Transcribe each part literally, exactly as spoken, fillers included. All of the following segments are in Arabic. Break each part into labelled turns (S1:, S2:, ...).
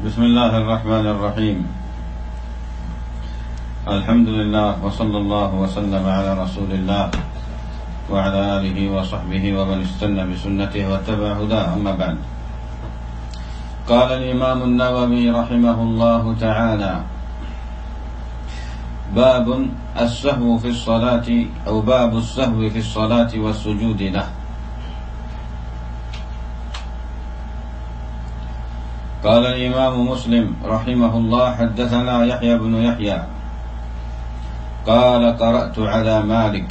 S1: بسم الله الرحمن الرحيم. الحمد لله وصلى الله وسلم على رسول الله وعلى آله وصحبه ومن استنى بسنته واتبع هداه، أما بعد. قال الإمام النووي رحمه الله تعالى: باب السهو في الصلاة أو باب السهو في الصلاة والسجود له. قال الإمام مسلم رحمه الله: حدثنا يحيى بن يحيى قال: قرأت على مالك.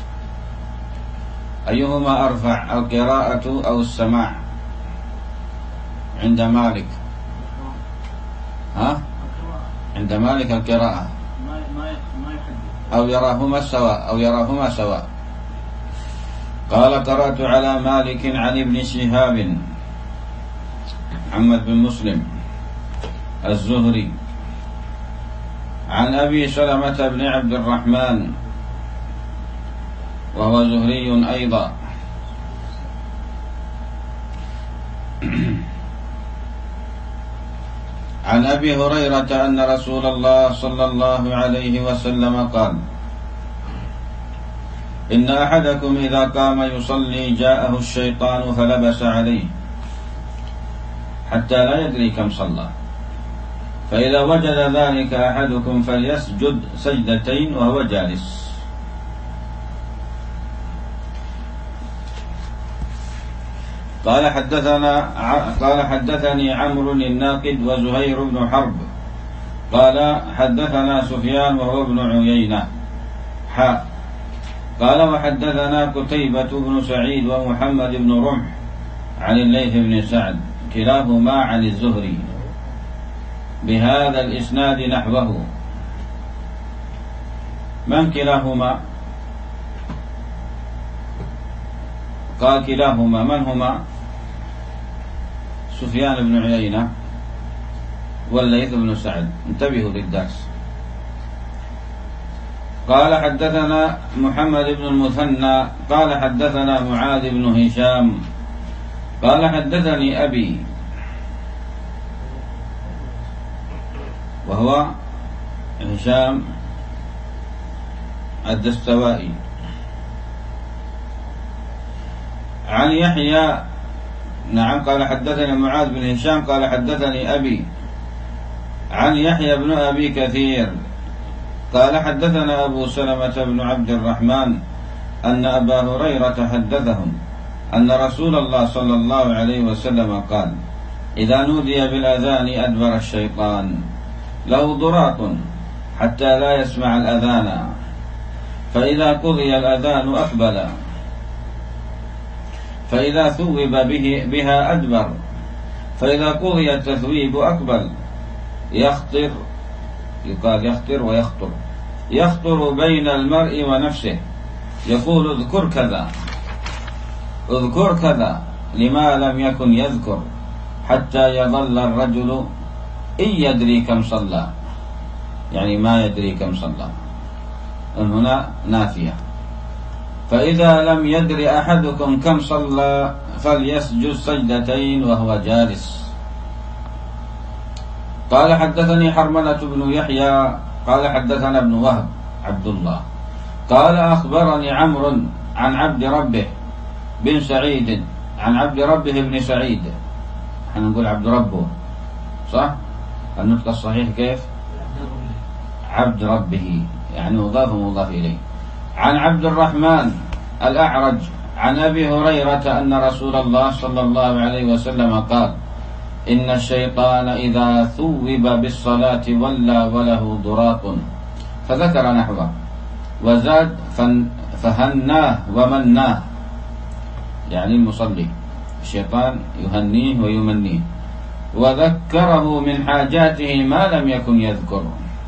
S1: أيهما أرفع، القراءة أو السماع عند مالك؟ ها؟ عند مالك القراءة، أو يراهما سواء أو يراهما سواء. قال: قرأت على مالك عن ابن شهاب محمد بن مسلم الزهري عن أبي سلمة بن عبد الرحمن وهو زهري أيضا عن أبي هريرة أن رسول الله صلى الله عليه وسلم قال: إن أحدكم إذا قام يصلي جاءه الشيطان فلبس عليه حتى لا يدري كم صلى، فإذا وجد ذلك أحدكم فليسجد سجدتين وهو جالس. قال حدثنا قال حدثني عمرو الناقد وزهير بن حرب قال حدثنا سفيان وهو ابن عيينة حاء قال وحدثنا قتيبة بن سعيد ومحمد بن رمح عن الليث بن سعد كلاهما عن الزهري بهذا الإسناد نحوه. من كلاهما؟ قال كلاهما، من هما؟ سفيان بن عيينة والليث بن سعد، انتبهوا للدرس. قال حدثنا محمد بن المثنى قال حدثنا معاذ بن هشام قال حدثني أبي وهو هشام الدستوائي عن يحيى، نعم، قال حدثني معاذ بن هشام قال حدثني أبي عن يحيى بن أبي كثير قال حدثنا أبو سلمة بن عبد الرحمن أن أبا هريرة حدثهم أن رسول الله صلى الله عليه وسلم قال: إذا نودي بالأذان أدبر الشيطان له ضراط حتى لا يسمع الأذان، فإذا قضي الأذان أقبل، فإذا ثوب به بها أدبر، فإذا قضي التثويب أقبل، يخطر، يقال يخطر ويخطر يخطر بين المرء ونفسه، يقول اذكر كذا اذكر كذا لما لم يكن يذكر، حتى يظل الرجل إن يدري كم صلى، يعني ما يدري كم صلى، هنا نافية. فإذا لم يدري أحدكم كم صلى فليسجد سجدتين وهو جالس. قال حدثني حرملة بن يحيى قال حدثنا ابن وهب عبد الله قال أخبرني عمرو عن عبد ربه بن سعيد عن عبد ربه بن سعيد، احنا نقول عبد ربه صح؟ النطق الصحيح كيف؟ عبد ربه، يعني مضاف ومضاف إليه. عن عبد الرحمن الأعرج عن أبي هريرة أن رسول الله صلى الله عليه وسلم قال: إن الشيطان إذا ثوب بالصلاة ولى وله ضراط، فذكر نحوه وزاد فهناه ومناه، يعني المصلي الشيطان يهنيه ويمنيه، وذكره من حاجاته ما لم يكن يذكر.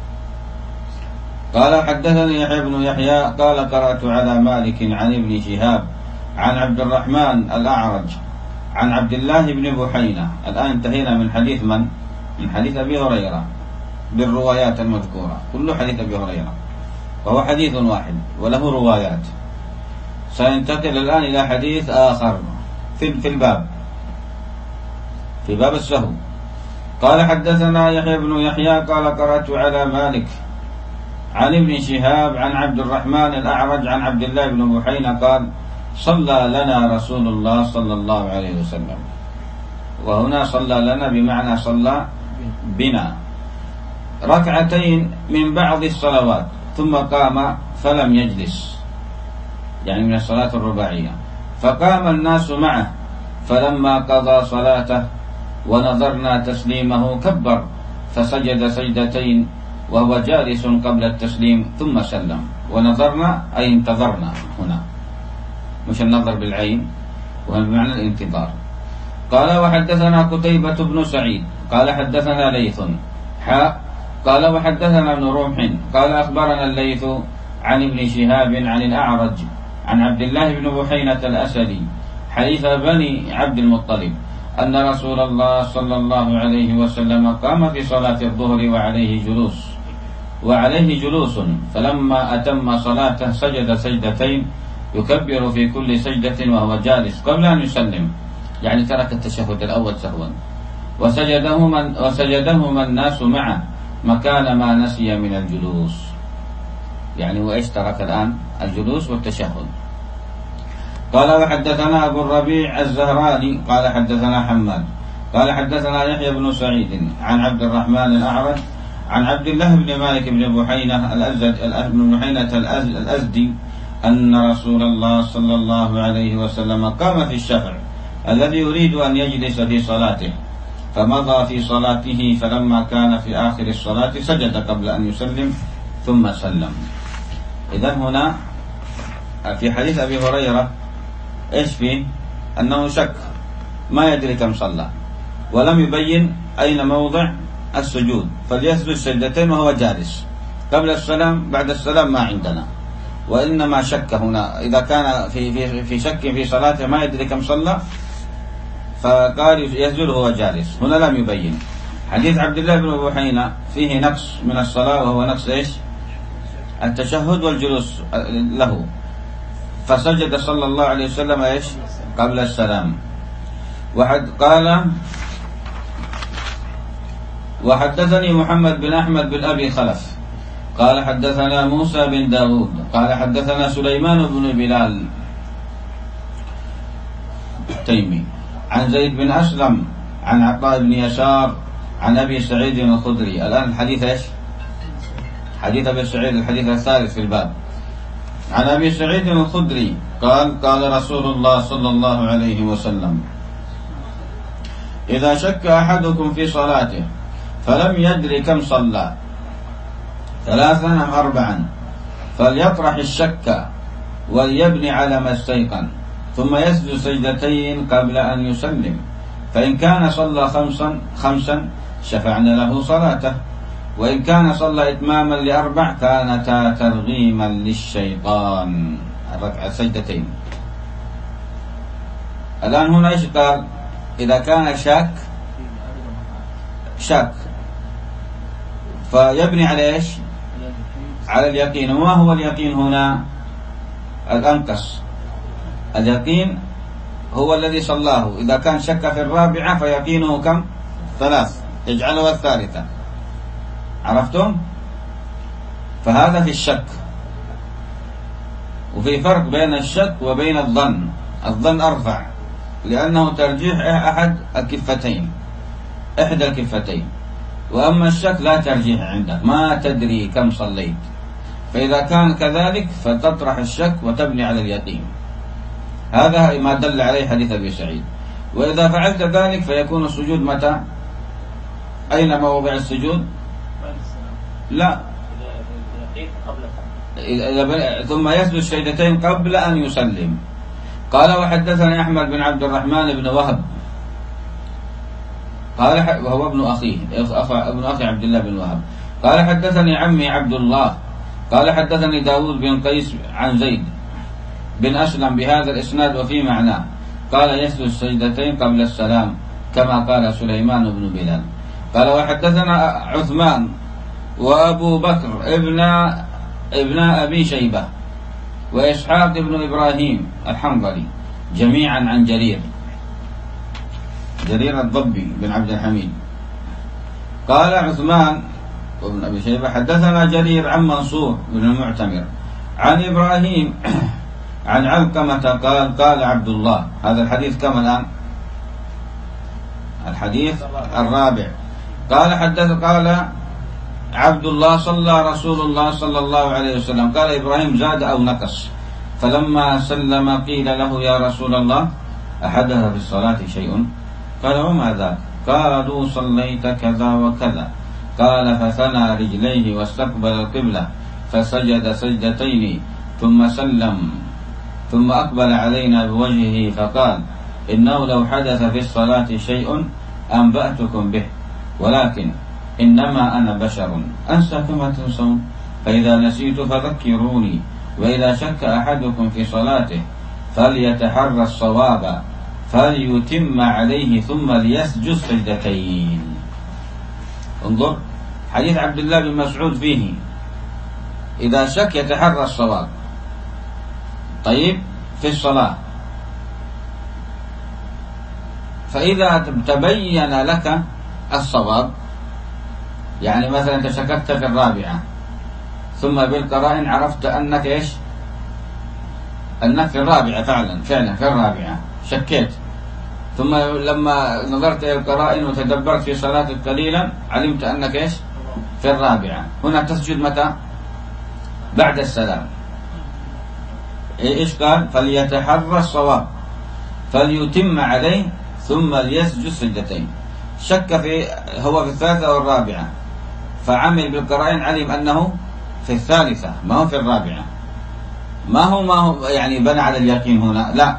S1: قال حدثني يحيى بن يحيى قال قرأت على مالك عن ابن شهاب عن عبد الرحمن الأعرج عن عبد الله بن بحينة. الآن انتهينا من حديث من؟ من حديث أبي هريرة بالروايات المذكورة، كل حديث أبي هريرة، وهو حديث واحد وله روايات. سننتقل الآن إلى حديث آخر في الباب، في باب السهو. قال حدثنا يحيى بن يحيى قال قرأت على مالك عن ابن شهاب عن عبد الرحمن الأعرج عن عبد الله بن بحينة قال صلى لنا رسول الله صلى الله عليه وسلم. وهنا صلى لنا بمعنى صلى بنا ركعتين من بعض الصلوات ثم قام فلم يجلس، يعني من الصلاة الرباعية، فقام الناس معه، فلما قضى صلاته ونظرنا تسليمه كبر فسجد سجدتين وهو جالس قبل التسليم ثم سلم. ونظرنا أي انتظرنا، هنا مش النظر بالعين وهو بمعنى الانتظار. قال وحدثنا قتيبة بن سعيد قال حدثنا ليث حاء قال وحدثنا ابن رمح قال أخبرنا الليث عن ابن شهاب عن الأعرج عن عبد الله بن بحينة الأسدي حليف بني عبد المطلب أن رسول الله صلى الله عليه وسلم قام في صلاة الظهر وعليه جلوس وعليه جلوس فلما أتم صلاته سجد سجدتين يكبر في كل سجدة وهو جالس قبل أن يسلم، يعني ترك التشهد الأول سهوا، وسجدهما وسجدهما الناس معه مكان ما نسي من الجلوس، يعني وإيش ترك الآن الجلوس والتشهد. قال وحدثنا أبو الربيع الزهراني قال حدثنا حماد قال حدثنا يحيى بن سعيد عن عبد الرحمن الأعرج عن عبد الله بن مالك بن بحينة الأزد بن بحينة الأزدي أن رسول الله صلى الله عليه وسلم قام في الشفع الذي يريد أن يجلس في صلاته، فمضى في صلاته فلما كان في آخر الصلاة سجد قبل أن يسلم ثم سلم. إذن هنا في حديث أبي هريرة إيش فيه؟ أنه شك ما يدري كم صلى ولم يبين أين موضع السجود، فليسجد سجدتين وهو جالس قبل السلام بعد السلام ما عندنا، وإنما شك هنا إذا كان في في في شك في صلاته ما يدري كم صلى فقال يسجد وهو جالس، هنا لم يبين. حديث عبد الله بن بحينة فيه نقص من الصلاة وهو نقص إيش؟ التشهد والجلوس له، فسجد صلى الله عليه وسلم إيش؟ قبل السلام. وحد قال وحدثني محمد بن أحمد بن أبي خلف قال حدثنا موسى بن داود قال حدثنا سليمان بن بلال التيمي عن زيد بن أسلم عن عطاء بن يسار عن أبي سعيد الخدري. الآن الحديث إيش؟ حديث أبي سعيد الحديث الثالث في الباب. عن أبي سعيد الخدري قال قال رسول الله صلى الله عليه وسلم إذا شك أحدكم في صلاته فلم يدري كم صلى ثلاثا أم أربعا فليطرح الشك وليبني على ما استيقن ثم يسجد سجدتين قبل أن يسلم، فإن كان صلى خمسا خمسا شفعنا له صلاته، وإن كان صلى إتماما لأربع كانتا ترغيما للشيطان. الركعة سجدتين. الآن هنا إيش قال؟ إذا كان شاك شاك فيبني على إيش؟ على اليقين. وما هو اليقين هنا؟ الأنقص. اليقين هو الذي صلاه، إذا كان شك في الرابعة فيقينه كم؟ ثلاث، يجعله الثالثة. عرفتم؟ فهذا في الشك. وفي فرق بين الشك وبين الظن. الظن أرفع لأنه ترجيح أحد الكفتين، إحدى الكفتين، وأما الشك لا ترجيح عنده، ما تدري كم صليت، فإذا كان كذلك فتطرح الشك وتبني على اليقين. هذا ما دل عليه حديث أبي سعيد. وإذا فعلت ذلك فيكون السجود متى؟ أين موضع السجود؟ لا، ثم يسجد سجدتين قبل أن يسلم. قال وحدثني أحمد بن عبد الرحمن بن وهب قال وهو ابن أخيه ابن أخي عبد الله بن وهب قال حدثني عمي عبد الله قال حدثني داود بن قيس عن زيد بن أسلم بهذا الإسناد وفي معناه، قال يسجد السجدتين قبل السلام كما قال سليمان بن بلال. قال وحدثنا عثمان وأبو بكر ابن ابن أبي شيبة وإسحاق بن إبراهيم الحنظلي جميعا عن جرير جرير الضبي بن عبد الحميد قال عثمان وابن أبي شيبة حدثنا جرير عن منصور بن المعتمر عن إبراهيم عن علقمة قال قال عبد الله. هذا الحديث كم الآن؟ الحديث الرابع. قال حدث قال عبد الله صلى رسول الله صلى الله عليه وسلم. قال إبراهيم زاد أو نقص. فلما سلم قيل له يا رسول الله أحدث في الصلاة شيء؟ قال وما ذاك؟ قالوا صليت كذا وكذا. قال فثنى رجليه واستقبل القبلة فسجد سجدتين ثم سلم ثم أقبل علينا بوجهه فقال إنه لو حدث في الصلاة شيء أنبأتكم به، ولكن إنما أنا بشر أنسى كما تنسون، فإذا نسيت فذكروني، وإذا شك أحدكم في صلاته فليتحرى الصواب فليتم عليه ثم ليسجد سجدتين. انظر حديث عبد الله بن مسعود فيه إذا شك يتحرى الصواب. طيب في الصلاة، فإذا تبين لك الصواب، يعني مثلا أنت شككت في الرابعة ثم بالقرائن عرفت أنك إيش؟ أنك في الرابعة فعلا فعلا في الرابعة شكيت، ثم لما نظرت إلى القرائن وتدبرت في صلاتك قليلا علمت أنك إيش؟ في الرابعة. هنا تسجد متى؟ بعد السلام. إيش قال؟ فليتحرى الصواب فليتم عليه ثم ليسجد سجدتين. شك في هو في الثالثة أو الرابعة، فعمل بالقرائن علم أنه في الثالثة ما هو في الرابعة. ما هو ما هو يعني بنى على اليقين هنا، لا،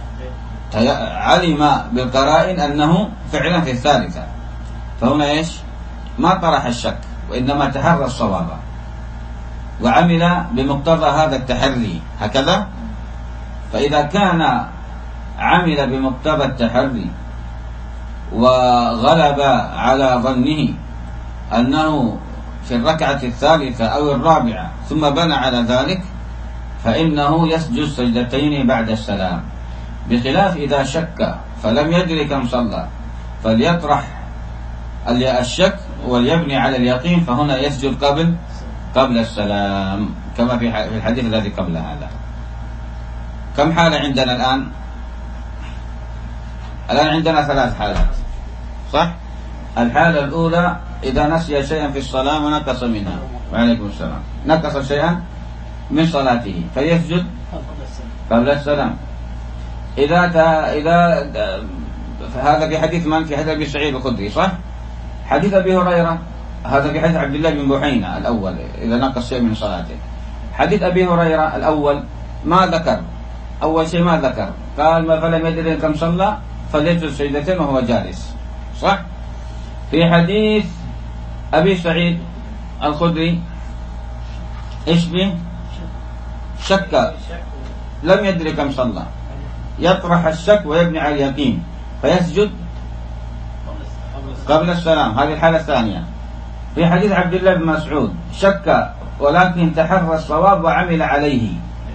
S1: علم بالقرائن أنه فعلا في الثالثة، فهنا إيش؟ ما طرح الشك وإنما تحرى الصواب وعمل بمقتضى هذا التحري هكذا. فإذا كان عمل بمقتضى التحري وغلب على ظنه أنه في الركعة الثالثة أو الرابعة ثم بنى على ذلك فإنه يسجد سجدتين بعد السلام، بخلاف إذا شك فلم يدري كم صلى فليطرح الشك وليبني على اليقين، فهنا يسجد قبل قبل السلام كما في الحديث الذي قبل هذا. كم حالة عندنا الآن؟ الآن عندنا ثلاث حالات، صح؟ الحالة الأولى إذا نسي شيئا في الصلاة ونقص منها، وعليكم السلام، نقص شيئا من صلاته فيسجد قبل السلام. إذا إذا هذا في حديث من؟ في حديث أبي سعيد الخدري، صح؟ حديث أبي هريرة هذا في حديث عبد الله بن بحينة الأول إذا نقص شيء من صلاته. حديث أبي هريرة الأول ما ذكر، أول شيء ما ذكر، قال ما فلم يدري كم صلى فليسجد سجدتين وهو جالس، صح؟ في حديث أبي سعيد الخدري إيش به؟ شك لم يدري كم صلى، يطرح الشك ويبني على اليقين فيسجد قبل السلام، هذه الحالة الثانية. في حديث عبد الله بن مسعود شك ولكن تحرى الصواب وعمل عليه،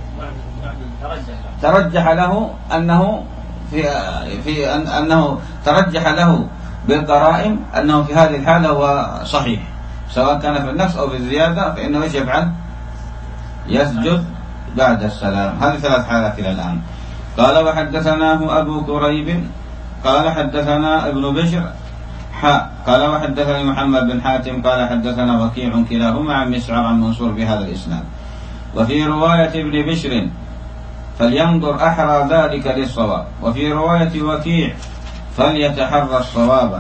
S1: ترجح له أنه في في أنه ترجح له بالقرائن أنه في هذه الحالة هو صحيح، سواء كان في النقص أو في الزيادة، فإنه ايش يفعل؟ يسجد بعد السلام. هذه ثلاث حالات إلى الآن. قال وحدثناه أبو كريب قال حدثنا ابن بشر حاء قال وحدثني محمد بن حاتم قال حدثنا وكيع كلاهما عن مسعر عن منصور بهذا الإسناد. وفي رواية ابن بشر فلينظر أحرى ذلك للصواب، وفي رواية وكيع فليتحرى الصواب.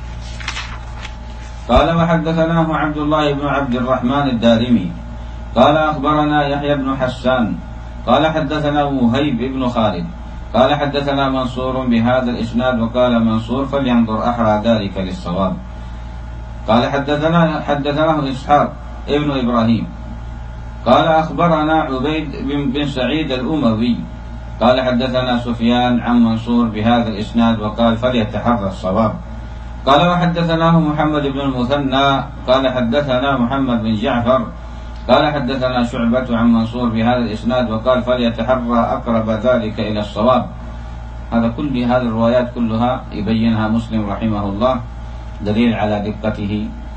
S1: قال وحدثناه عبد الله بن عبد الرحمن الدارمي قال أخبرنا يحيى بن حسان قال حدثنا وهيب بن خالد قال حدثنا منصور بهذا الإسناد، وقال منصور فلينظر أحرى ذلك للصواب. قال حدثنا حدثناه إسحاق ابن إبراهيم قال أخبرنا عبيد بن سعيد الأموي قال حدثنا سفيان عن منصور بهذا الإسناد، وقال فليتحرى الصواب. قال وحدثناه محمد بن المثنى قال حدثنا محمد بن جعفر قال حدثنا شعبة عن منصور بهذا الإسناد، وقال فليتحرى أقرب ذلك إلى الصواب. هذا كل هذه الروايات كلها يبينها مسلم رحمه الله، دليل على دقته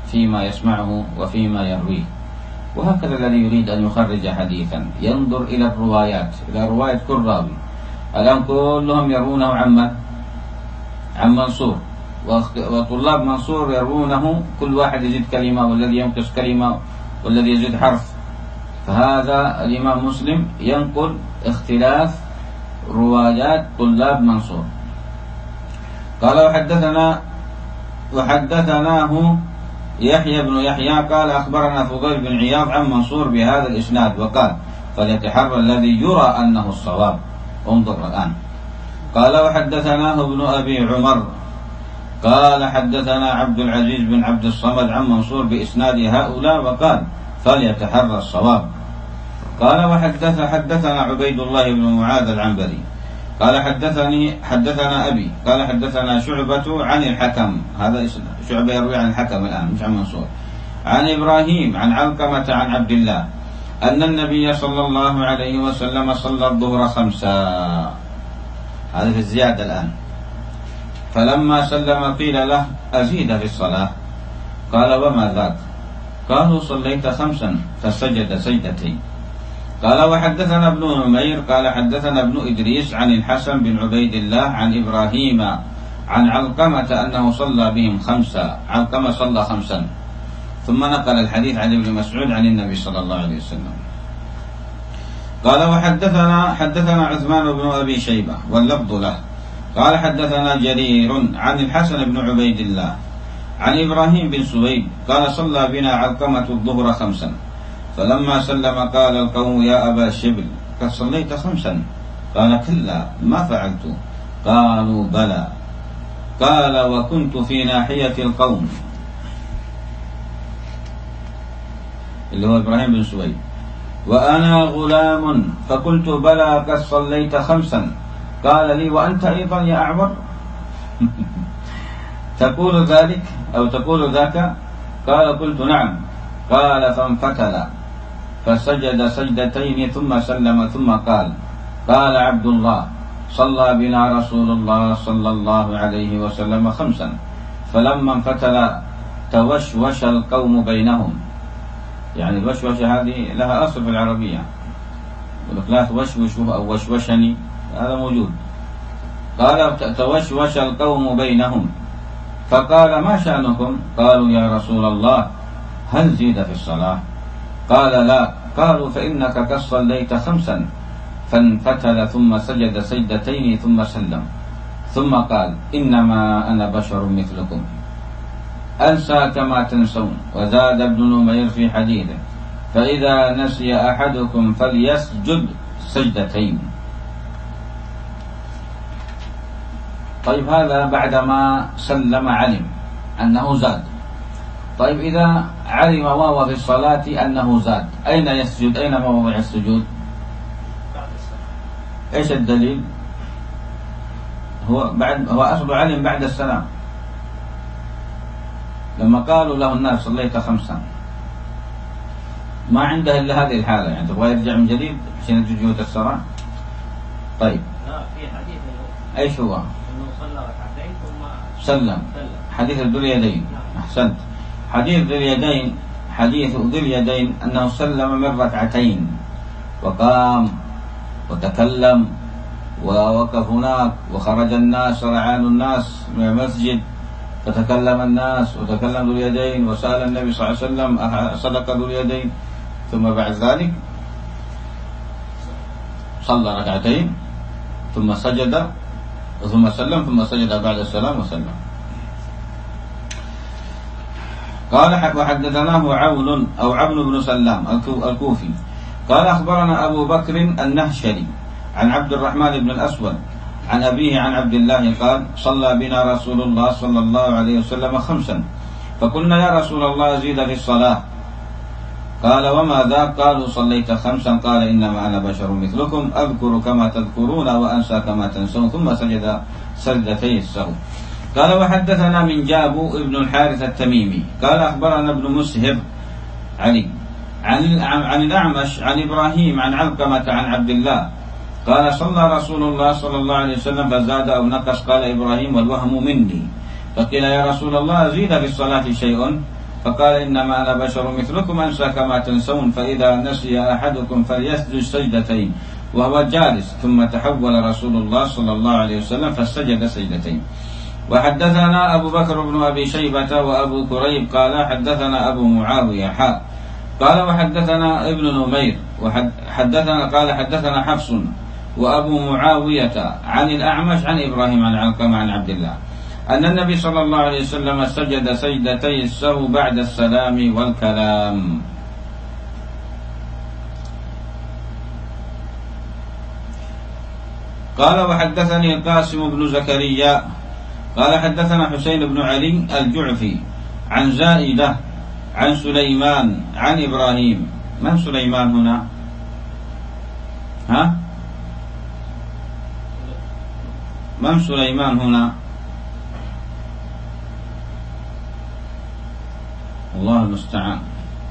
S1: فيما يسمعه وفيما يرويه. وهكذا الذي يريد أن يخرج حديثا ينظر إلى الروايات، إلى رواية كل راوي. الآن كلهم يروونه عن عن منصور، وطلاب منصور يروونه كل واحد يزيد كلمة، والذي ينقص كلمة، والذي يزيد حرف. فهذا الإمام مسلم ينقل اختلاف روايات طلاب منصور. قال وحدثنا وحدثناه يحيى بن يحيى قال أخبرنا فضيل بن عياض عن منصور بهذا الإسناد وقال فليتحرى الذي يرى أنه الصواب. انظر الآن. قال وحدثناه ابن أبي عمر قال حدثنا عبد العزيز بن عبد الصمد عن منصور بإسناد هؤلاء وقال فليتحرى الصواب. قال وحدث حدثنا عبيد الله بن معاذ العنبري قال حدثني حدثنا أبي قال حدثنا شعبة عن الحكم، هذا شعبة يروي عن الحكم الآن مش عن منصور، عن إبراهيم عن علقمة عن عبد الله أن النبي صلى الله عليه وسلم صلى الظهر خمسا. هذا في الزيادة الآن. فلما سلم قيل له أزيد في الصلاة؟ قال وما ذاك؟ قالوا صليت خمسا فسجد سجدتين. قال وحدثنا ابن نمير قال حدثنا ابن إدريس عن الحسن بن عبيد الله عن إبراهيم عن علقمة أنه صلى بهم خمسا. علقمة صلى خمسا. ثم نقل الحديث عن ابن مسعود عن النبي صلى الله عليه وسلم. قال وحدثنا حدثنا عثمان بن أبي شيبة واللفظ له قال حدثنا جرير عن الحسن بن عبيد الله عن إبراهيم بن سويد قال صلى بنا علقمة الظهر خمسا فلما سلم قال القوم يا أبا شبل قد صليت خمسا؟ قال كلا ما فعلت. قالوا بلى. قال وكنت في ناحية القوم اللي هو إبراهيم بن سويد وأنا غلام فقلت بلى قد صليت خمسا. قال لي وأنت أيضا يا أعور تقول ذلك أو تقول ذاك؟ قال قلت نعم. قال فانفتل فسجد سجدتين ثم سلم ثم قال قال عبد الله صلى بنا رسول الله صلى الله عليه وسلم خمسا فلما انفتل توشوش القوم بينهم. يعني الوشوشة هذه لها أصل في العربية، لا توشوش أو وشوشني، هذا موجود. قال توشوش القوم بينهم فقال ما شأنكم؟ قالوا يا رسول الله هل زيد في الصلاة؟ قال لا. قالوا فإنك قد صليت خمسا. فانفتل ثم سجد سجدتين ثم سلم ثم قال إنما أنا بشر مثلكم أنسى كما تنسون. وزاد ابن نمير في حديثه فإذا نسي أحدكم فليسجد سجدتين. طيب هذا بعدما سلم علم أنه زاد. طيب إذا علم وهو في الصلاة أنه زاد أين يسجد؟ أين موضع السجود؟ إيش الدليل؟ هو بعد هو أصل علم بعد السلام لما قالوا له الناس صليت خمسا، ما عنده إلا هذه الحالة، يعني تبغى يرجع من جديد عشان تجوز الصلاة. طيب
S2: لا في حديث
S1: ايش هو؟
S2: انه صلى ركعتين ثم
S1: سلم. حديث ذو اليدين. احسنت. حديث ذو اليدين حديث ذو اليدين انه سلم من ركعتين وقام وتكلم ووقف هناك وخرج الناس رعان الناس من المسجد فتكلم الناس وتكلم ذو اليدين وسأل النبي صلى الله عليه وسلم صدق ذو اليدين، ثم بعد ذلك صلى ركعتين ثم سجد ثم سلم ثم سجد بعد السلام وسلم. قال وحدثناه عون أو عون بن سلام الكوفي قال أخبرنا أبو بكر النهشري عن عبد الرحمن بن الأسود عن أبيه عن عبد الله قال صلى بنا رسول الله صلى الله عليه وسلم خمسا فقلنا يا رسول الله زيد في الصلاة. قال وما ذا؟ قالوا صليت خمسا. قال إنما أنا بشر مثلكم أذكر كما تذكرون وأنسى كما تنسون. ثم سجد سجدتي السهو. قال وحدثنا من جابو ابن الحارث التميمي قال أخبرنا ابن مسهر علي عن عن الأعمش عن إبراهيم عن علقمة عن عبد الله قال صلى رسول الله صلى الله عليه وسلم فزاد أو نقص. قال إبراهيم والوهم مني. فقيل يا رسول الله زيد في الصلاة شيء؟ فقال إنما أنا بشر مثلكم أنسى كما تنسون، فإذا نسي أحدكم فليسجد سجدتين وهو جالس. ثم تحول رسول الله صلى الله عليه وسلم فسجد سجدتين. وحدثنا أبو بكر بن أبي شيبة وأبو كريب قال حدثنا أبو معاوية حاء قال وحدثنا ابن نمير وحدثنا قال حدثنا حفص وأبو معاوية عن الأعمش عن إبراهيم عن علقمة عن عبد الله أن النبي صلى الله عليه وسلم سجد سجدتي السهو بعد السلام والكلام. قال وحدثني القاسم بن زكريا قال حدثنا حسين بن علي الجعفي عن زائدة عن سليمان عن إبراهيم. من سليمان هنا؟ ها؟ من سليمان هنا؟ الله المستعان.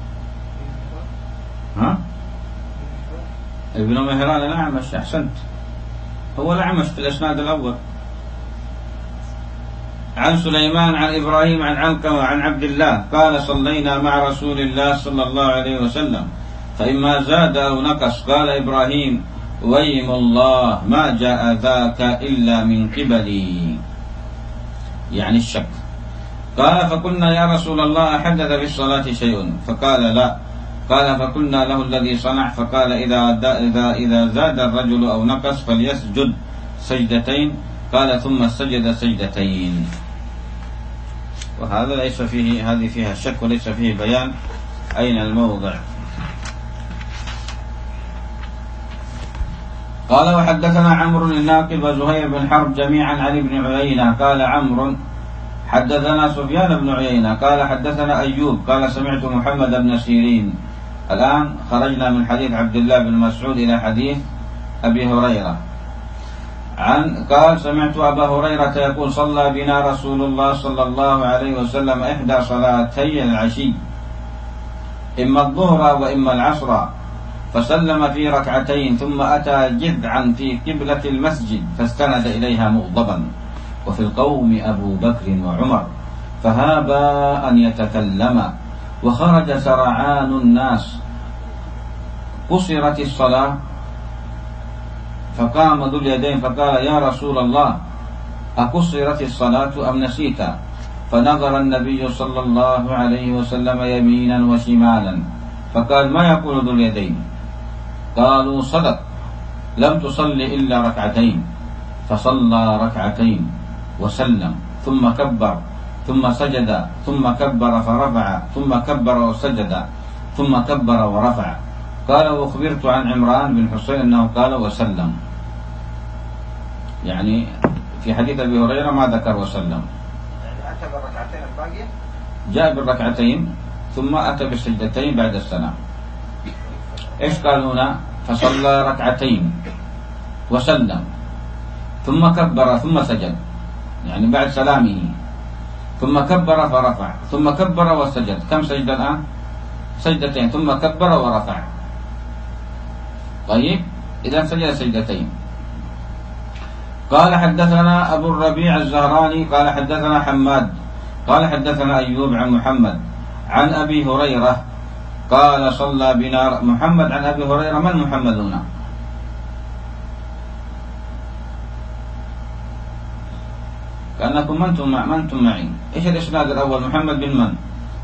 S1: ها؟ ابن مهران الأعمش. أحسنت، هو الأعمش في الإسناد الأول. عن سليمان عن إبراهيم عن علقمة عن عبد الله قال صلينا مع رسول الله صلى الله عليه وسلم فإما زاد أو نقص قال إبراهيم ويم الله ما جاء ذاك إلا من قبلي، يعني الشك. قال فقلنا يا رسول الله أحدث في الصلاة شيء؟ فقال لا. قال فقلنا له الذي صنع؟ فقال إذا, إذا, إذا زاد الرجل أو نقص فليسجد سجدتين. قال ثم سجد سجدتين. وهذا ليس فيه، هذه فيها شك وليس فيه بيان أين الموضع. قال وحدثنا عمرو الناقب وزهير بن حرب جميعا عن ابن عيينة قال عمرو حدثنا سفيان بن عيينة قال حدثنا أيوب قال سمعت محمد بن سيرين. الآن خرجنا من حديث عبد الله بن مسعود إلى حديث أبي هريرة. عن قال سمعت أبا هريرة يقول صلى بنا رسول الله صلى الله عليه وسلم إحدى صلاتي العشي إما الظهر وإما العصر فسلم في ركعتين ثم أتى جذعا في قبلة المسجد فاستند إليها مغضبا وفي القوم أبو بكر وعمر فهابا أن يتكلما وخرج سرعان الناس. قصرت الصلاة فقام ذو اليدين فقال يا رسول الله أقصرت الصلاة أم نسيت؟ فنظر النبي صلى الله عليه وسلم يمينا وشمالا فقال ما يقول ذو اليدين؟ قالوا صدق لم تصل إلا ركعتين. فصلى ركعتين وسلم ثم كبر ثم سجد ثم كبر فرفع ثم كبر وسجد ثم كبر ورفع. قال وأخبرت عن عمران بن حسين أنه قال وسلم، يعني في حديث أبي هريرة ما ذكر وسلم،
S3: يعني أتى بالركعتين الباقية،
S1: جاء بالركعتين ثم أتى بالسجدتين بعد السلام. إيش قال هنا؟ فصلى ركعتين وسلم ثم كبر ثم سجد، يعني بعد سلامه ثم كبر فرفع ثم كبر وسجد. كم سجد الآن؟ سجدتين ثم كبر ورفع. طيب إذا سجد سجدتين. قال حدثنا أبو الربيع الزهراني قال حدثنا حماد قال حدثنا أيوب عن محمد عن أبي هريرة قال صلى بنا محمد عن أبي هريرة. من محمد هنا؟ كأنكم منتم مع منتم معي. إيش الإسناد الأول؟ محمد بن من؟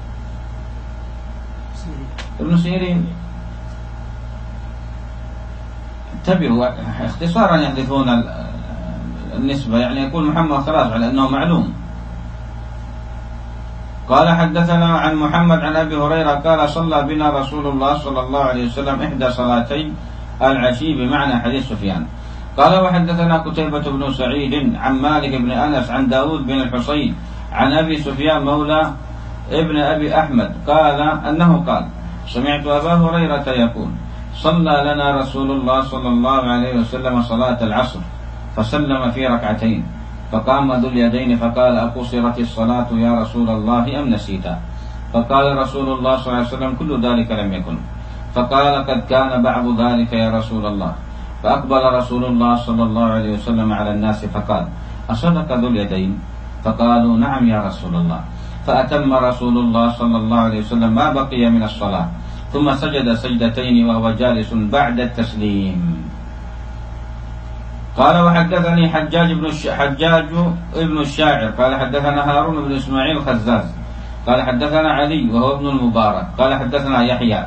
S1: ابن سيرين. انتبهوا اختصارا يحذفون النسبة، يعني يقول محمد خلاص على أنه معلوم. قال حدثنا عن محمد عن أبي هريرة قال صلى بنا رسول الله صلى الله عليه وسلم إحدى صلاتي العشي بمعنى حديث سفيان. قال وحدثنا قتيبة بن سعيد عن مالك بن أنس عن داود بن الحصين عن أبي سفيان مولى ابن أبي أحمد قال أنه قال سمعت أبا هريرة يقول صلى لنا رسول الله صلى الله عليه وسلم صلاة العصر فسلم في ركعتين فقام ذو اليدين فقال أقصرت الصلاة يا رسول الله أم نسيتا؟ فقال رسول الله صلى الله عليه وسلم كل ذلك لم يكن. فقال قد كان بعض ذلك يا رسول الله. فأقبل رسول الله صلى الله عليه وسلم على الناس فقال أصدق ذو اليدين؟ فقالوا نعم يا رسول الله. فأتم رسول الله صلى الله عليه وسلم ما بقي من الصلاة ثم سجد سجدتين وهو جالس بعد التسليم. قال وحدثني حجاج بن حجاج ابن الشاعر قال حدثنا هارون بن إسماعيل الخزاز قال حدثنا علي وهو ابن المبارك قال حدثنا يحيى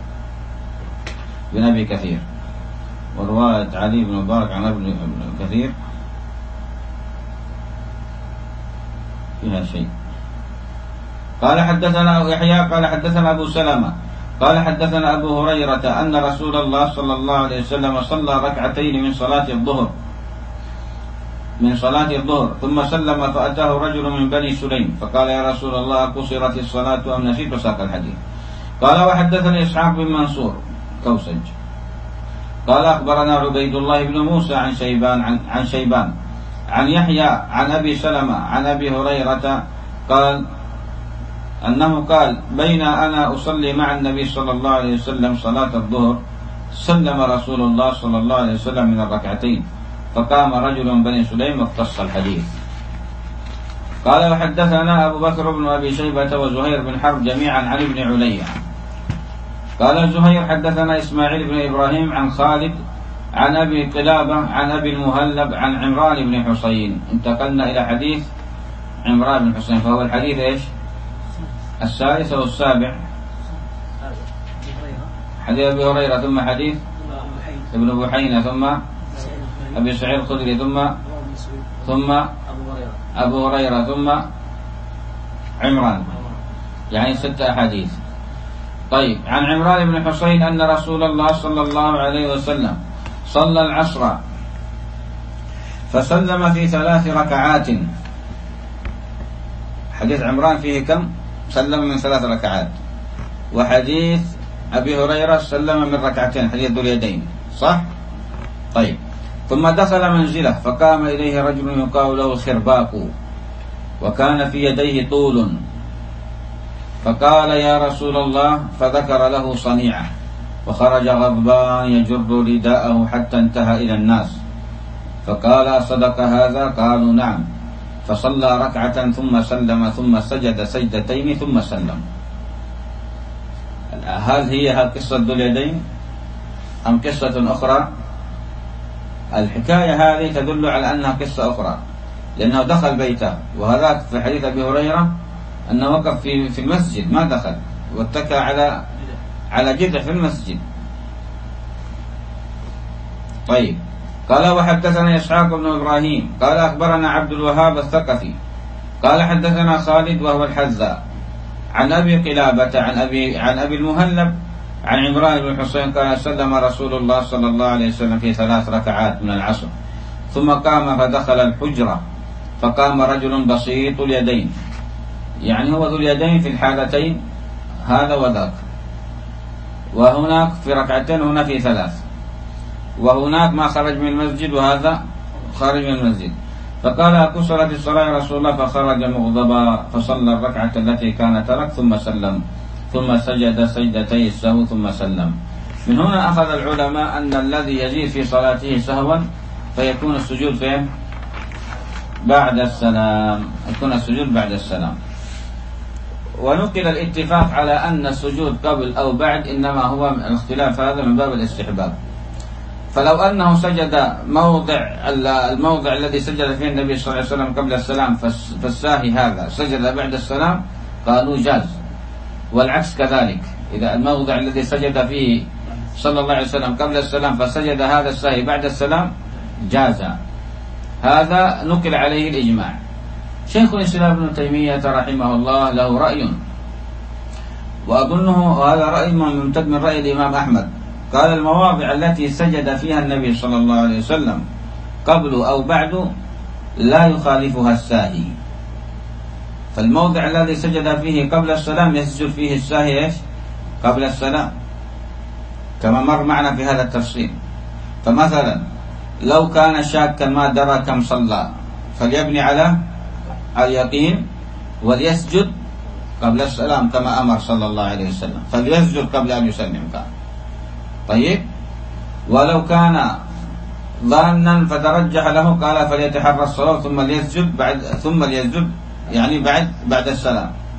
S1: بن أبي كثير، ورواية علي بن المبارك عن ابن كثير فيها شيء. قال حدثنا يحيى قال حدثنا أبو سلمة قال حدثنا أبو هريرة أن رسول الله صلى الله عليه وسلم صلى ركعتين من صلاة الظهر من صلاة الظهر ثم سلم فأتاه رجل من بني سليم فقال يا رسول الله قصرت الصلاة أم نسيت؟ وساق الحديث. قال وحدثني إسحاق بن منصور كوسج قال أخبرنا عبيد الله بن موسى عن شيبان عن, عن شيبان عن يحيى عن أبي سلمة عن أبي هريرة قال أنه قال بين أنا أصلي مع النبي صلى الله عليه وسلم صلاة الظهر سلم رسول الله صلى الله عليه وسلم من الركعتين فقام رجل من بني سليم واقتص الحديث. قال وحدثنا أبو بكر بن أبي شيبة وزهير بن حرب جميعا عن ابن علي قال زهير حدثنا إسماعيل بن إبراهيم عن خالد عن أبي قلابة عن أبي المهلب عن عمران بن حسين. انتقلنا إلى حديث عمران بن حسين، فهو الحديث إيش؟ السادس أو السابع؟ حديث أبي هريرة ثم حديث ابن بحينة ثم أبي سعيد الخدري ثم ثم أبو هريرة ثم عمران، يعني ستة أحاديث. طيب عن عمران بن حسين أن رسول الله صلى الله عليه وسلم صلى العصر فسلم في ثلاث ركعات. حديث عمران فيه كم؟ سلم من ثلاث ركعات. وحديث أبي هريرة سلم من ركعتين، حديث ذو اليدين، صح؟ طيب ثم دخل منزله فقام إليه رجل يقال له خرباق وكان في يديه طول فقال يا رسول الله فذكر له صنيعه وخرج غضبان يجر رداءه حتى انتهى إلى الناس فقال صدق هذا؟ قالوا نعم. فصلى ركعة ثم سلم ثم سجد سجدتين ثم سلم. هل هي قصة ذو اليدين أم قصة أخرى؟ الحكاية هذه تدل على أنها قصة أخرى، لأنه دخل بيته، وهذا في حديث أبي هريرة أنه وقف في في المسجد ما دخل، واتكى على على جذع في المسجد. طيب قال وحدثنا إسحاق بن إبراهيم قال أخبرنا عبد الوهاب الثقفي قال حدثنا خالد وهو الحذاء عن أبي قلابة عن أبي عن أبي المهلب عن عمران بن حسين قال سلم رسول الله صلى الله عليه وسلم في ثلاث ركعات من العصر ثم قام فدخل الحجرة فقام رجل بسيط اليدين، يعني هو ذو اليدين في الحالتين هذا وذاك، وهناك في ركعتين هنا في ثلاث، وهناك ما خرج من المسجد وهذا خارج من المسجد. فقال أكسرت الصلاة يا رسول الله؟ فخرج مغضبا فصلى الركعة التي كان ترك ثم سلم ثم سجد سجدتي السهو ثم سلم. من هنا أخذ العلماء أن الذي يزيد في صلاته سهوا فيكون السجود فين؟ بعد السلام، يكون السجود بعد السلام. ونقل الاتفاق على أن السجود قبل أو بعد إنما هو الاختلاف هذا من باب الاستحباب. فلو أنه سجد موضع الموضع الذي سجد فيه النبي صلى الله عليه وسلم قبل السلام فالساهي هذا سجد بعد السلام قالوا جاز، والعكس كذلك، إذا الموضع الذي سجد فيه صلى الله عليه وسلم قبل السلام فسجد هذا الساهي بعد السلام جاز. هذا نقل عليه الإجماع. شيخ الإسلام ابن تيمية رحمه الله له رأي، وأظنه هذا رأي ممتد من رأي الإمام أحمد. قال المواضع التي سجد فيها النبي صلى الله عليه وسلم قبل أو بعد لا يخالفها الساهي، فالموضع الذي سجد فيه قبل السلام يسجد فيه الساهي إيش؟ قبل السلام، كما مر معنا في هذا التفصيل. فمثلا لو كان شاكا ما درى كم صلى فليبني على اليقين وليسجد قبل السلام كما أمر صلى الله عليه وسلم، فليسجد قبل أن يسلم. كان طيب، ولو كان ظانا فترجح له قال فليتحرى الصلاة ثم ليسجد بعد ثم ليسجد يعني بعد بعد السلام،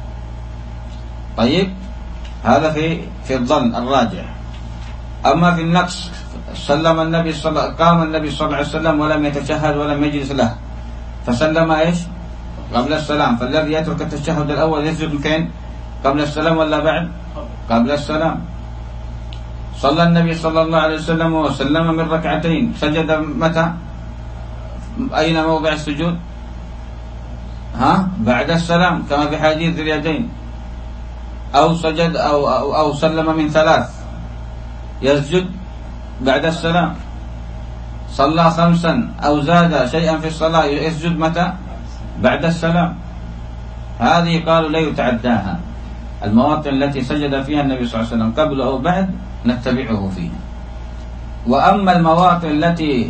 S1: طيب، هذا في في الظن الراجح. أما في النقص، سلم النبي صلى قام النبي صلى الله عليه وسلم ولم يتشهد ولم يجلس له، فسلم ايش؟ قبل السلام. فالذي يترك التشهد الأول يسجد فين؟ قبل السلام ولا بعد؟ قبل السلام. صلى النبي صلى الله عليه وسلم وسلم من ركعتين، سجد متى؟ أين موضع السجود؟ ها؟ بعد السلام، كما في حديث ذي اليدين. أو سجد أو, أو, أو سلم من ثلاث، يسجد بعد السلام. صلى خمسا أو زاد شيئا في الصلاة، يسجد متى؟ بعد السلام. هذه قالوا لا يتعداها، المواطن التي سجد فيها النبي صلى الله عليه وسلم قبل أو بعد نتبعه فيها. وأما المواطن التي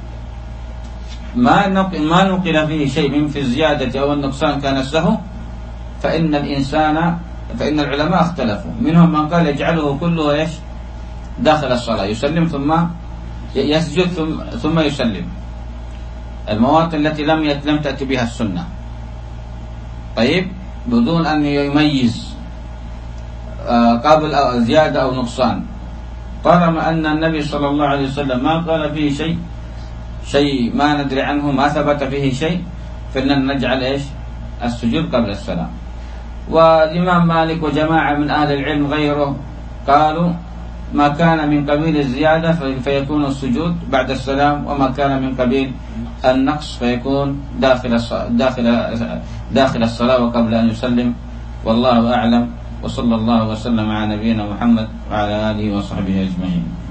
S1: ما نقل, ما نقل فيه شيء من في الزيادة أو النقصان كان السهو، فإن الإنسان فإن العلماء اختلفوا، منهم من قال يجعله كله ايش؟ داخل الصلاة، يسلم ثم يسجد ثم, ثم يسلم. المواطن التي لم لم تأتي بها السنة، طيب، بدون أن يميز قابل أو زيادة أو نقصان، طالما أن النبي صلى الله عليه وسلم ما قال فيه شيء شيء ما ندري عنه، ما ثبت فيه شيء، فإننا نجعل ايش؟ السجود قبل السلام. والإمام مالك وجماعة من أهل العلم غيره قالوا ما كان من قبيل الزيادة فيكون السجود بعد السلام، وما كان من قبيل النقص فيكون داخل داخل داخل الصلاة وقبل أن يسلم. والله أعلم، وصلى الله وسلم على نبينا محمد وعلى آله وصحبه أجمعين.